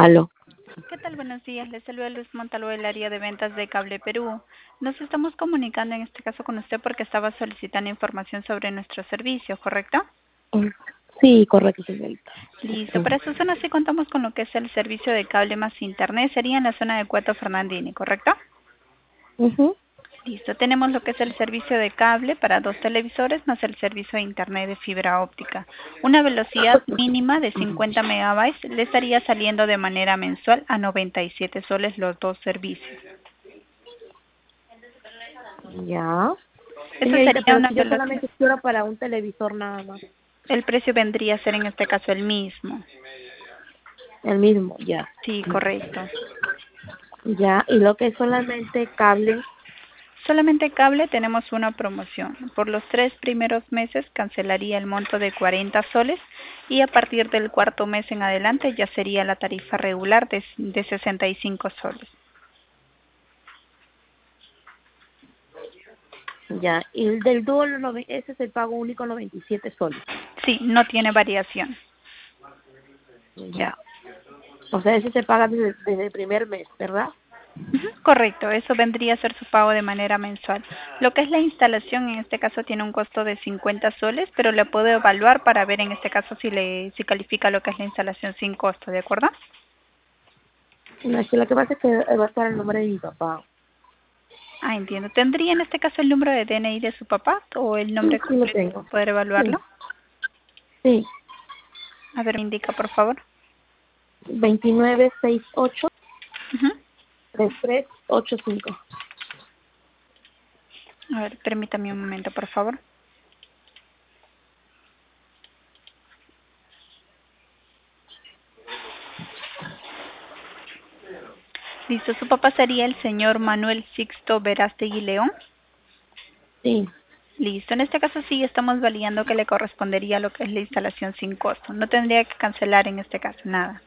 Aló. ¿Qué tal? Buenos días. Les saluda Luz Montalvo del área de ventas de Cable Perú. Nos estamos comunicando en este caso con usted porque estaba solicitando información sobre nuestro servicio, ¿correcto? Mm, Sí, correcto, señorita. Listo. Para esta zona sí contamos con lo que es el servicio de cable más internet. Sería en la zona de Cueto Fernandini, ¿correcto? Ujú. Listo. Tenemos lo que es el servicio de cable para 2 televisores más el servicio de internet de fibra óptica. Una velocidad mínima de 50 megabytes le estaría saliendo de manera mensual a 97 soles los dos servicios. Ya. Eso Señorita, sería pero una si yo velocidad. solamente quiero para un televisor nada más, El precio vendría a ser en este caso el mismo. el mismo, ya. Sí, correcto. Ya, y lo que es solamente cable, Solamente cable tenemos una promoción. Por los 3 primeros meses cancelaría el monto de 40 soles y a partir del cuarto mes en adelante ya sería la tarifa regular de 65 soles. ya. Y el del dúo, ese es el pago único, 97 soles. Sí, no tiene variación. Ya. O sea, ese se paga desde el primer mes, ¿verdad? Ujú, correcto, eso vendría a ser su pago de manera mensual. Lo que es la instalación en este caso tiene un costo de 50 soles, pero le puedo evaluar para ver en este caso si califica lo que es la instalación sin costo, ¿de acuerdo? No, es que lo que pasa es que va a estar el nombre de mi papá. Ah, entiendo. ¿Tendría en este caso el número de DNI de su papá o el Sí, nombre sí lo completo tengo. para poder Sí, evaluarlo? sí. A ver, me indica, por favor. 2968 Ujú. 3385. A ver, permítame un momento, por favor. Listo, su papá sería el señor Manuel Sixto Verástegui León. Sí. Listo, en este caso sí estamos validando que le correspondería lo que es la instalación sin costo. No tendría que cancelar en este caso nada.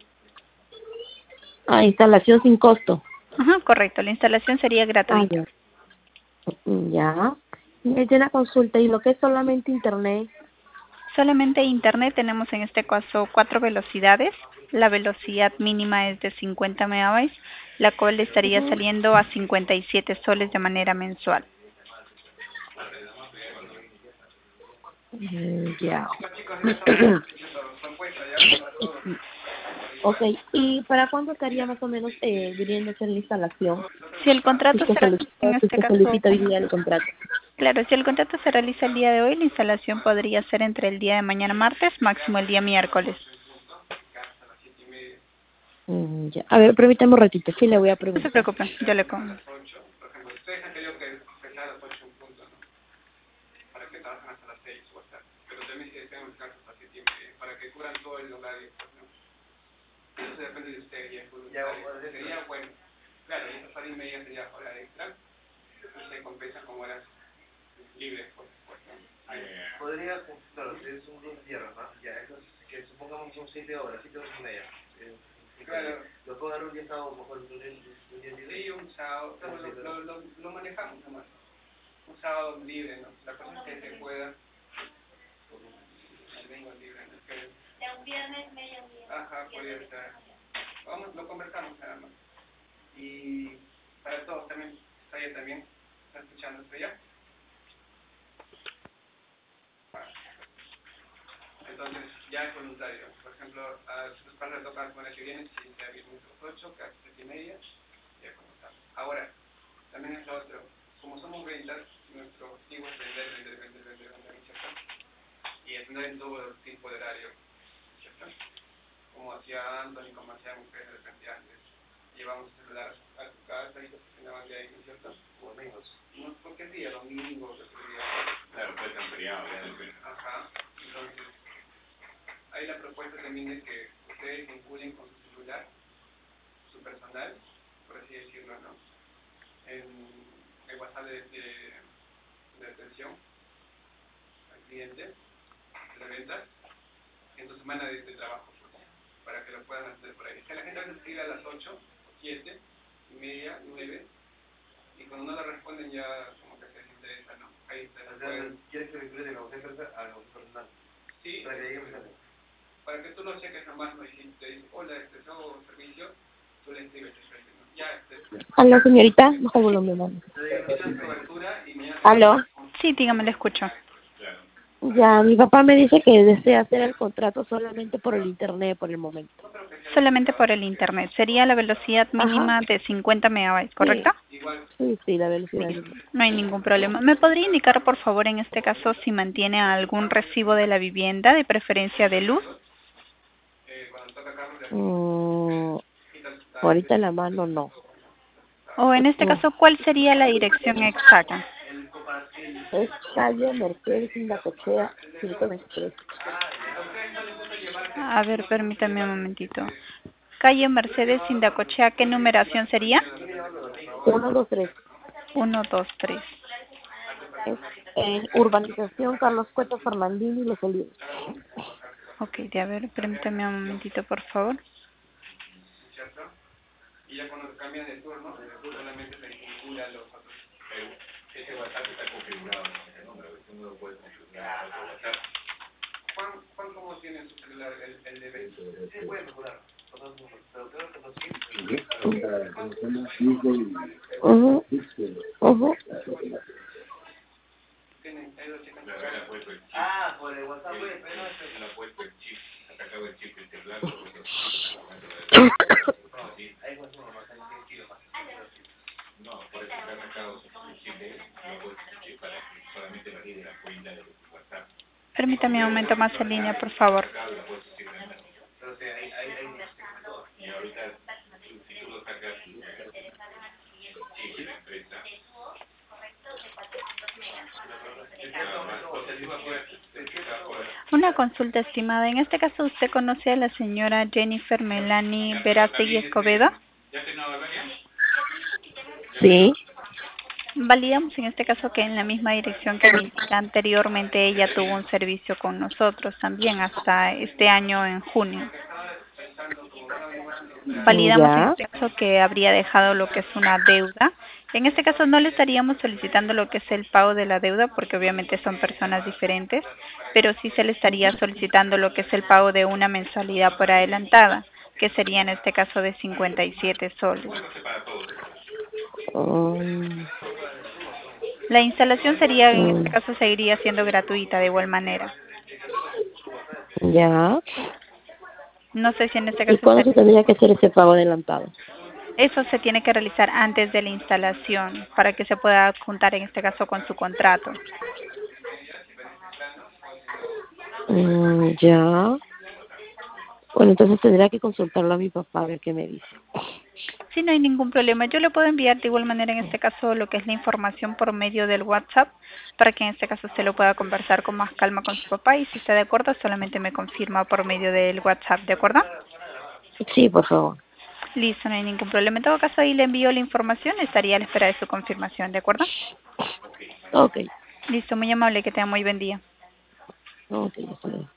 Ah, instalación sin costo. Ajá, correcto, la instalación sería Ah, gratuita. ya. Ya. Es de la consulta y lo que es solamente internet. Solamente internet tenemos en este caso 4 velocidades. La velocidad mínima es de 50 megabytes, la cual estaría Ujú. saliendo a 57 soles de manera mensual. Ya. Ok, ¿y para cuándo estaría más o menos viniendo a hacer la instalación? Si el Si contrato se se realiza en solicita, si este se caso, solicita hoy día el contrato. claro, si el contrato se realiza el día de hoy, la instalación podría ser entre el día de mañana martes, máximo el día miércoles. Ya. A ver, permítame un ratito, sí le voy a No se preguntar. preocupe, yo le pongo. Aló, señorita, baja el volumen, mami. Aló. Sí, dígame, le escucho. Ya, mi papá me dice que desea hacer el contrato solamente por el internet por el momento. Solamente por el internet. Sería la velocidad Ajá. mínima de 50 megabytes, ¿correcto? Sí, sí, la velocidad Listo, misma. no hay ningún problema. ¿Me podría indicar, por favor, en este caso, si mantiene algún recibo de la vivienda, de preferencia de luz? Mm, ahorita en la mano no. O en este Mm, caso, ¿cuál sería la dirección exacta? Es calle Mercedes Indacochea 123. A ver, permítame un momentito. Calle Mercedes Indacochea, ¿qué numeración sería? 123. 123. Es en Urbanización Carlos Cuesta Fernandini y Los Olivos. Ok, de a ver, permítame un momentito, por favor. Ujú, ujú. Permítame un momento más en línea, por favor. Una consulta estimada. En este caso, ¿usted conoce a la señora Jennifer Melanie Verástegui Escobedo? Sí. Validamos en este caso que en la misma dirección que me indica anteriormente ella tuvo un servicio con nosotros también hasta este año en junio. Validamos en Ya. este caso que habría dejado lo que es una deuda. En este caso no le estaríamos solicitando lo que es el pago de la deuda porque obviamente son personas diferentes, pero sí se le estaría solicitando lo que es el pago de una mensualidad por adelantada, que sería en este caso de 57 soles. Mm, La instalación sería, en este mm, caso seguiría siendo gratuita de igual manera. ya. No sé si en este ¿Y caso cuándo se tendría que hacer ese pago adelantado? eso se tiene que realizar antes de la instalación para que se pueda juntar en este caso con su contrato. Ya. Bueno, entonces tendría que consultarlo a mi papá a ver qué me dice. Sí, no hay ningún problema. Yo le puedo enviar de igual manera en este caso lo que es la información por medio del WhatsApp para que en este caso usted lo pueda conversar con más calma con su papá y si está de acuerdo solamente me confirma por medio del WhatsApp, ¿de acuerdo? Sí, por favor. Listo, no hay ningún problema. En todo caso ahí le envío la información, estaría a la espera de su confirmación, ¿de acuerdo? Ok. Listo, muy amable, que tenga muy buen día. Ok, hasta luego.